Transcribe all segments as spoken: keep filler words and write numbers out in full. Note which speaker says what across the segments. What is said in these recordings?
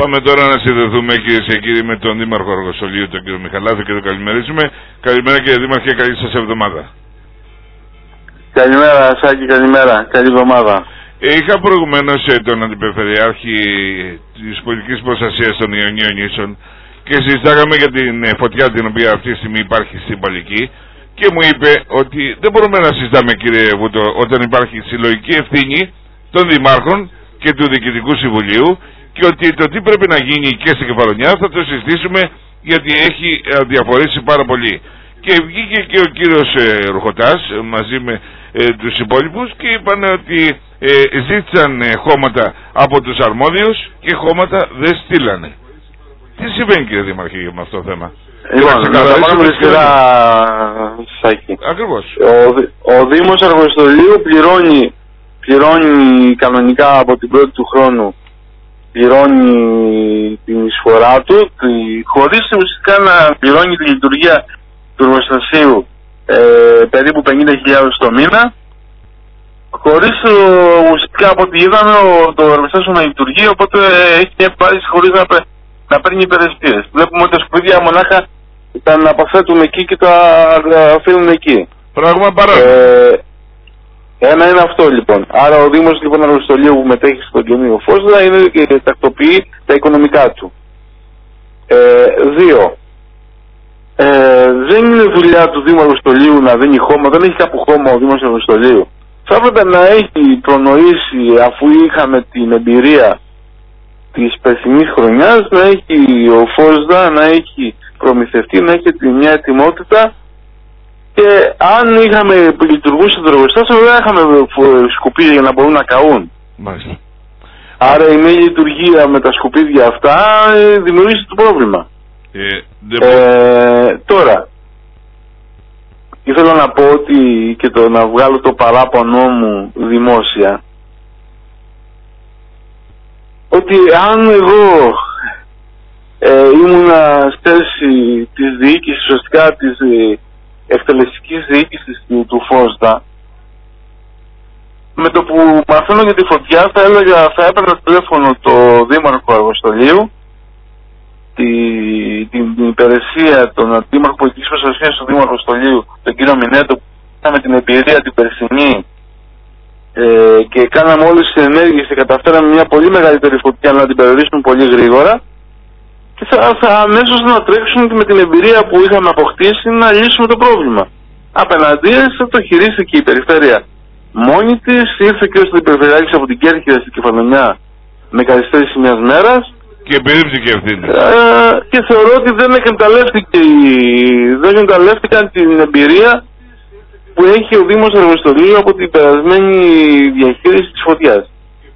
Speaker 1: Πάμε τώρα να συνδεθούμε, κυρίες και κύριοι, με τον Δήμαρχο Αργοστολίου, τον κύριο Μιχαλάδη, και τον καλημερίσουμε. Καλημέρα, κύριε Δήμαρχε, καλή σας εβδομάδα.
Speaker 2: Καλημέρα, Σάκη, καλημέρα. Καλή εβδομάδα.
Speaker 1: Είχα προηγουμένως ε, τον Αντιπεριφερειάρχη της Πολιτικής Προστασίας των Ιωνίων Νήσων και συζητάγαμε για την ε, φωτιά την οποία αυτή τη στιγμή υπάρχει στην Παλική και μου είπε ότι δεν μπορούμε να συζητάμε, κύριε Βούτο, όταν υπάρχει συλλογική ευθύνη των Δημάρχων και του Διοικητικού Συμβουλίου και ότι το τι πρέπει να γίνει και στην Κεφαλονιά θα το συζητήσουμε, γιατί έχει διαφορήσει πάρα πολύ. Και βγήκε και ο κύριος ε, Ρουχωτάς μαζί με ε, τους υπόλοιπους και είπαν ότι ε, ζήτησαν ε, χώματα από τους αρμόδιους και χώματα δεν στείλανε. Τι συμβαίνει, κύριε Δήμαρχε, με αυτό το θέμα?
Speaker 2: Λοιπόν, να τα πάμε στη σειρά, Σάκη.
Speaker 1: Ακριβώς.
Speaker 2: Ο, ο Δήμος Αργοστολίου πληρώνει, πληρώνει κανονικά από την πρώτη του χρόνου, πληρώνει την εισφορά του, τη, χωρίς ουσιαστικά να πληρώνει τη λειτουργία του εργοστασίου ε, περίπου πενήντα χιλιάδες το μήνα, χωρίς ουσιαστικά από ό,τι είδαμε το εργοστάσιο να λειτουργεί, οπότε έχει πάρει χωρίς να, να παίρνει υπηρεσίες. Βλέπουμε ότι τα σκουπίδια μονάχα τα αναπαθέτουν εκεί και τα αφήνουν εκεί.
Speaker 1: Πράγμα παράδειγμα.
Speaker 2: Ε, ένα είναι αυτό λοιπόν. Άρα ο Δήμος λοιπόν Αργοστολίου που μετέχει στον Καινούριο Φόσδα είναι και τακτοποιεί τα οικονομικά του. Ε, δύο. Ε, δεν είναι δουλειά του Δήμου Αργοστολίου να δίνει χώμα, δεν έχει κάπου χώμα ο Δήμος Αργοστολίου. Θα έπρεπε να έχει προνοήσει, αφού είχαμε την εμπειρία της περσινής χρονιάς, να έχει ο Φόσδα, να έχει προμηθευτεί, να έχει μια ετοιμότητα, και αν είχαμε λειτουργούσε το εργοστάσιο δεν είχαμε σκουπίδια για να μπορούν να καούν.
Speaker 1: Μάλιστα.
Speaker 2: Άρα η μη λειτουργία με τα σκουπίδια αυτά δημιουργήσει το πρόβλημα.
Speaker 1: Ε,
Speaker 2: ε, τώρα, ήθελα να πω ότι και το να βγάλω το παράπονο μου δημόσια, ότι αν εγώ ε, ήμουνα στέρση της διοίκησης, ουσιαστικά της ε, εκτελεστικής διοίκησης του, του Φόσδα, με το που μαθαίνω για τη φωτιά θα έλεγα, θα έπαιρνα τηλέφωνο το Δήμαρχο Αργοστολίου, την, την, την υπηρεσία, τον Αντίμαρχο Πολιτικής Προστασίας του Δήμου Αργοστολίου, τον κύριο Μινέτο, που είχαμε την εμπειρία την περσινή ε, και κάναμε όλες τις ενέργειες και καταφέραμε μια πολύ μεγαλύτερη φωτιά να την περιορίσουμε πολύ γρήγορα, και θα, θα αμέσως να τρέξουμε με την εμπειρία που είχαμε αποκτήσει να λύσουμε το πρόβλημα. Απέναντίας το χειρίστηκε η περιφέρεια μόνη της, ήρθε και ο Περιφερειάρχης από την Κέρκυρα στην Κεφαλονιά με καθυστέρηση μιας μέρας
Speaker 1: και περίπτηκε ευθύνη.
Speaker 2: Ε, και θεωρώ ότι δεν εκμεταλλεύτηκε δεν εκμεταλλεύτηκαν την εμπειρία που έχει ο Δήμος Αργοστολίου από την περασμένη διαχείριση της φωτιάς.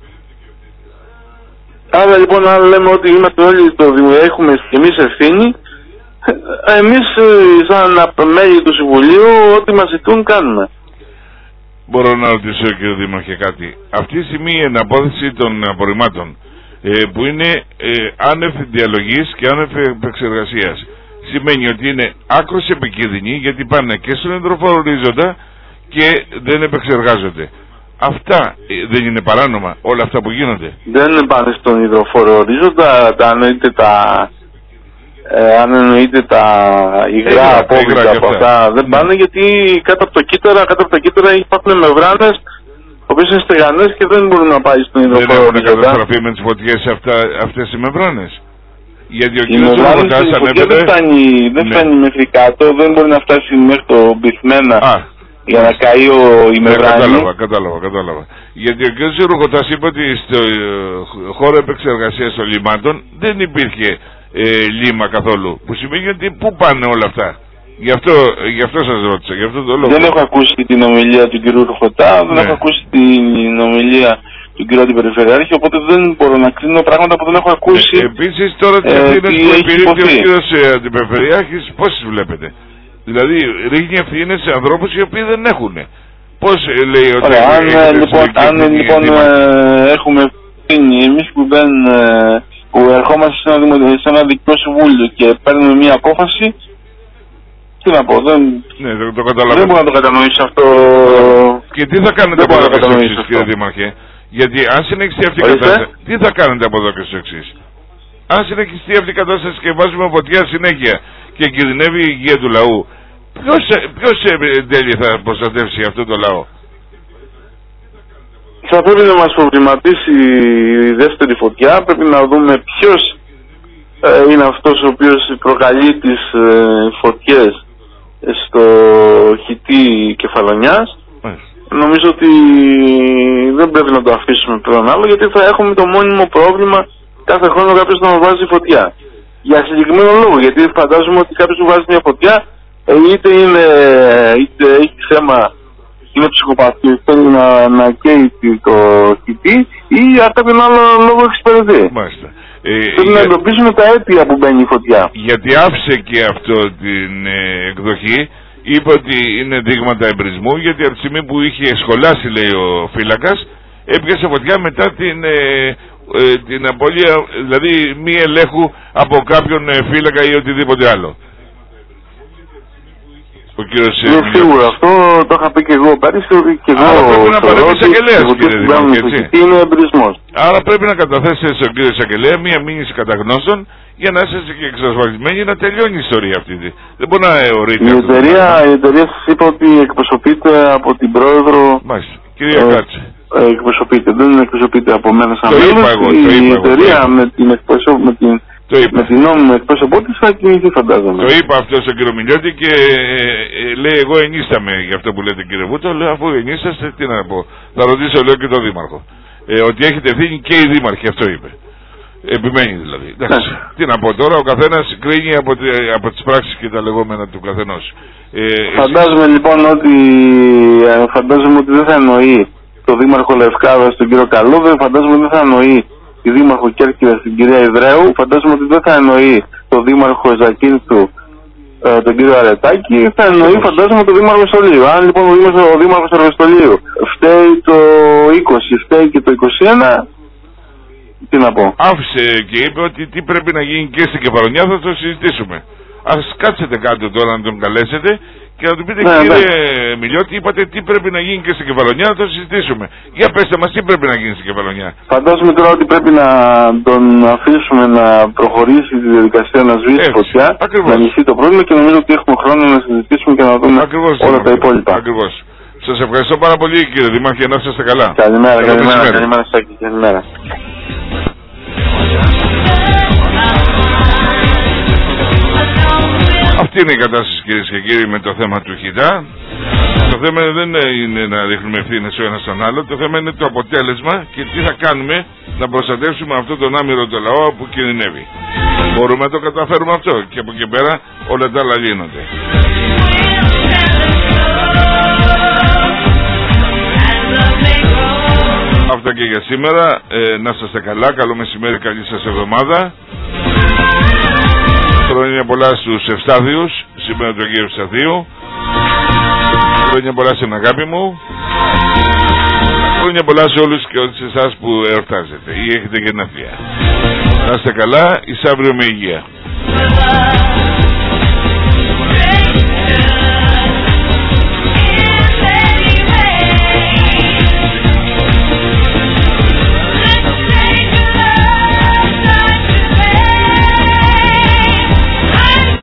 Speaker 2: Άρα λοιπόν, αν λέμε ότι είμαστε όλοι το έχουμε και εμείς ευθύνη, εμείς σαν μέλη του Συμβουλίου ό,τι μας ζητούν κάνουμε.
Speaker 1: Μπορώ να ρωτήσω, κύριε Δήμαρχε, κάτι? Αυτή τη στιγμή η εναπόθεση των απορριμμάτων ε, που είναι ε, άνευ διαλογής και άνευ επεξεργασίας, σημαίνει ότι είναι άκρως επικίνδυνη, γιατί πάνε και στον υδροφόρο ορίζοντα και δεν επεξεργάζονται. Αυτά ε, δεν είναι παράνομα, όλα αυτά που γίνονται?
Speaker 2: Δεν πάνε στον υδροφόρο ορίζοντα, τα εννοείται τα, ε, αν εννοείται τα υγρά
Speaker 1: ε,
Speaker 2: απόβλητα από αυτά, δεν πάνε, ναι. Γιατί κάτω από το κύτταρα, κάτω από τα κύτταρα υπάρχουν μεμβράνες, οι οποίες είναι στεγανές και δεν μπορούν να πάει στον υδροφόρο ορίζοντα. Δεν έχουν καταστραφεί με τις φωτιές αυτά, αυτές οι μεμβράνες? Γιατί ο κύριος Ρουχωτάς ανέφερε... Δεν φτάνει, δεν ναι. φτάνει μέχρι κάτω, δεν μπορεί να φτάσει μέχρι το μπιθμένα. Α. Για να καεί ο ημεράνι.
Speaker 1: Κατάλαβα, κατάλαβα, κατάλαβα. Γιατί ο κ. Ρουχωτάς είπε ότι στο χώρο επεξεργασίας των λιμάτων δεν υπήρχε ε, λίμα καθόλου. Που σημαίνει ότι πού πάνε όλα αυτά? Γι' αυτό, γι' αυτό σας ρώτησα, γι' αυτό το λόγο.
Speaker 2: Δεν έχω ακούσει την ομιλία του κ. Ρουχωτά, δεν ναι. έχω ακούσει την ομιλία του κ. Αντιπεριφερειάρχη, οπότε δεν μπορώ να κρίνω πράγματα που δεν έχω ακούσει.
Speaker 1: Ε, επίσης τώρα τις ευθύνες που επιρρύπτει ο κ. Αντιπεριφερειάρχης, πώς τις βλέπετε? Δηλαδή ρίχνει ευθύνες σε ανθρώπους οι οποίοι δεν έχουν. Πώς ε, λέει ότι...
Speaker 2: Ωραία, αν ε, λοιπόν, αν, λοιπόν ε, έχουμε ευθύνη εμείς που, δεν, ε, που ερχόμαστε σε ένα, σε ένα Διοικητικό Συμβούλιο και παίρνουμε μια απόφαση, τι να πω, δεν,
Speaker 1: ναι, το, το
Speaker 2: δεν μπορώ να το κατανοήσω αυτό.
Speaker 1: Και τι θα κάνετε από εδώ και στο εξής, κύριε Δήμαρχε? Γιατί αν συνεχιστεί αυτή η κατάσταση, τι θα κάνετε από εδώ και στο εξής? αν συνεχιστεί αυτή η κατάσταση και βάζουμε φωτιά συνέχεια και κινδυνεύει η υγεία του λαού, ποιος, ποιος εν τέλει θα προστατεύσει αυτό το λαό?
Speaker 2: Θα πρέπει να μας προβληματίσει η δεύτερη φωτιά. Πρέπει να δούμε ποιος ε, είναι αυτός ο οποίος προκαλεί τις ε, φωτιές στο χιτί Κεφαλονιάς. Mm. Νομίζω ότι δεν πρέπει να το αφήσουμε πλέον άλλο, γιατί θα έχουμε το μόνιμο πρόβλημα κάθε χρόνο κάποιος να βάζει φωτιά. Για συγκεκριμένο λόγο, γιατί φαντάζομαι ότι κάποιος που βάζει μια φωτιά είτε, είναι, είτε έχει θέμα, είναι ψυχοπαθής, θέλει να, να καίει το χιτί ή για κάποιον άλλο λόγο εξυπηρετεί.
Speaker 1: Μάλιστα. Ε,
Speaker 2: Πρέπει για... να εντοπίσουμε τα αίτια που μπαίνει η φωτιά.
Speaker 1: Γιατί άφησε και αυτό την ε, εκδοχή, είπε ότι είναι δείγματα εμπρισμού, γιατί από τη στιγμή που είχε σχολάσει, λέει ο φύλακας, έπιασε φωτιά μετά την, ε, ε, την απώλεια, δηλαδή μη ελέγχου από κάποιον ε, φύλακα ή οτιδήποτε άλλο. Ο κύριος
Speaker 2: είναι σίγουρο, αυτό το είχα πει και εγώ πέρυσι, ότι και εγώ
Speaker 1: άρα πρέπει να παρέμβει εισαγγελέας, κύριε Δημάρχη, έτσι.
Speaker 2: Είναι εμπρισμός.
Speaker 1: Άρα πρέπει να καταθέσετε στον κύριο εισαγγελέα μία μήνυση καταγνώσεων για να είσαστε και εξασφαλισμένοι να τελειώνει η ιστορία αυτή. Δεν μπορεί να ορείται.
Speaker 2: Η εταιρεία, η εταιρεία σας είπα ότι εκπροσωπείται από την πρόεδρο.
Speaker 1: Μάλιστα. Κυρία ε, Κάτσε.
Speaker 2: Ε, εκπροσωπείται, δεν εκπροσωπείται από μένα σαν
Speaker 1: το
Speaker 2: μέλος.
Speaker 1: Είπα εγώ,
Speaker 2: η
Speaker 1: το είπα
Speaker 2: εταιρεία
Speaker 1: εγώ,
Speaker 2: με την εκπροσώπη, με την με την νόμιμη εκπρόσωπό της θα κινηθεί, φαντάζομαι.
Speaker 1: Το είπα αυτό στον κύριο Μιλιώτη και ε, ε, λέει εγώ ενίσταμαι για αυτό που λέτε, κύριε Βούτο. Λέω αφού ενίσταστε, τι να πω. Θα ρωτήσω, λέω, και τον Δήμαρχο. Ε, ότι έχετε ευθύνη και οι Δήμαρχοι, αυτό είπε. Επιμένει δηλαδή. Εντάξει, τι να πω τώρα, ο καθένας κρίνει από, από τις πράξεις και τα λεγόμενα του καθενός. Ε,
Speaker 2: φαντάζομαι εσύ... λοιπόν ότι, φαντάζομαι ότι δεν θα εννοεί το Δήμαρχο Λευκάδα στον κύριο Καλούδη, φαντάζομαι ότι δεν θα εννοεί τη Δήμαρχο Κέρκυρας στην κυρία Ιδραίου, φαντάζομαι ότι δεν θα εννοεί το Δήμαρχο Ζακίνθου ε, τον κύριο Αρετάκη, θα εννοεί φαντάζομαι το Δήμαρχο Ευαιστολίου. Αν λοιπόν ο Δήμαρχος, ο Δήμαρχος Ευαιστολίου φταίει το είκοσι, φταίει και το είκοσι ένα, τι να πω.
Speaker 1: Άφησε και είπε ότι τι πρέπει να γίνει και στην Κεφαλονιά, θα το συζητήσουμε. Ας κάτσετε κάτω τώρα να τον καλέσετε και να του πείτε, ναι, κύριε ναι. Μιλιώτη, είπατε τι πρέπει να γίνει και στην Κεφαλονιά, να το συζητήσουμε. Για πέστε μας τι πρέπει να γίνει στην Κεφαλονιά.
Speaker 2: Φαντάζομαι τώρα ότι πρέπει να τον αφήσουμε να προχωρήσει τη διαδικασία να σβήσει φωτιά, να λυθεί το πρόβλημα και νομίζω ότι έχουμε χρόνο να συζητήσουμε και να δούμε ακριβώς, όλα τα υπόλοιπα.
Speaker 1: Ακριβώς. Σας ευχαριστώ πάρα πολύ, κύριε Δημάρχη, να είστε καλά.
Speaker 2: Καλημέρα, καλημέρα, καλημέρα, Σάκη, καλημέρα.
Speaker 1: Αυτή είναι η κατάσταση, κυρίες και κύριοι, με το θέμα του χιτά. Το θέμα δεν είναι να ρίχνουμε ευθύνες ο ένας στον άλλο. Το θέμα είναι το αποτέλεσμα και τι θα κάνουμε να προστατεύσουμε αυτόν τον άμυρο το λαό που κινδυνεύει. Μπορούμε να το καταφέρουμε αυτό και από εκεί πέρα όλα τα άλλα λύνονται. Αυτά και για σήμερα. Ε, να είστε καλά. Καλό μεσημέρι, καλή σας εβδομάδα. Χρόνια πολλά στους Ευστάθιους, σήμερα του Αγίου Ευσταθίου. Χρόνια πολλά στην αγάπη μου. Χρόνια πολλά σε όλους και όλες εσάς που εορτάζετε ή έχετε γενέθλια. Να είστε καλά, εις αύριο με υγεία.